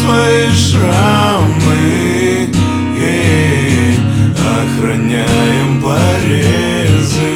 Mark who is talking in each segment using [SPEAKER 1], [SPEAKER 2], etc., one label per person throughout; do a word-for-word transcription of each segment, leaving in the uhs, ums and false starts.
[SPEAKER 1] свои шрамы, эй, охраняем порезы.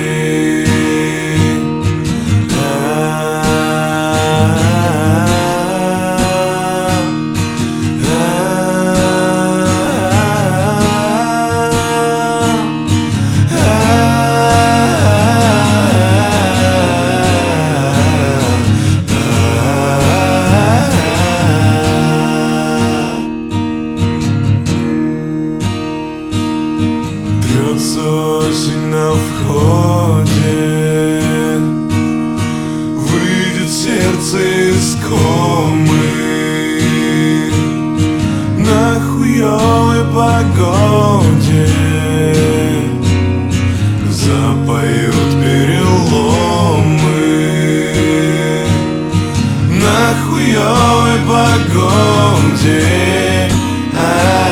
[SPEAKER 1] Осень на входе, выйдет сердце из комы. На хуёвой погоде запоют переломы. На хуёвой погоде а,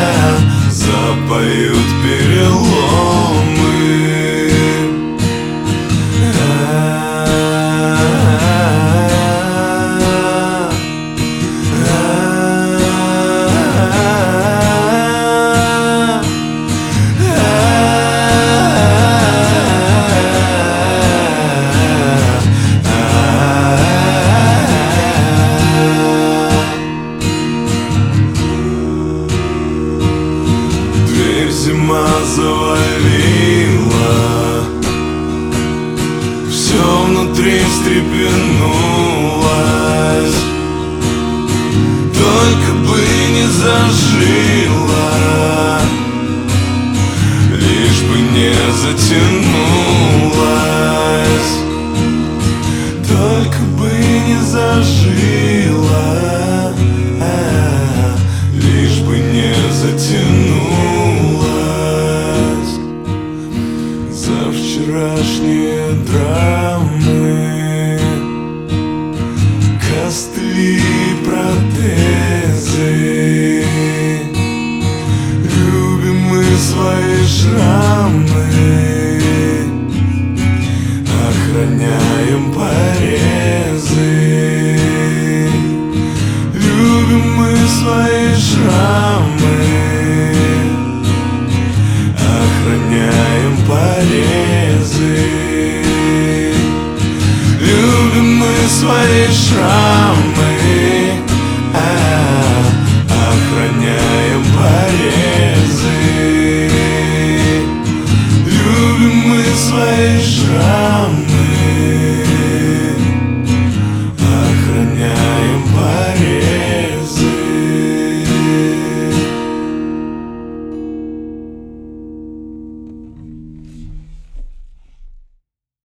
[SPEAKER 1] запоют переломы. Зима завалила, все внутри встрепенулось. Только бы не зажило, лишь бы не затянулось. Только бы не зажило, а, лишь бы не затянулось. Вчерашние драмы, костыли, протезы. Любим мы свои шрамы, охраняем порезы. Любим мы свои шрамы, охраняем порезы. Любим мы свои шрамы.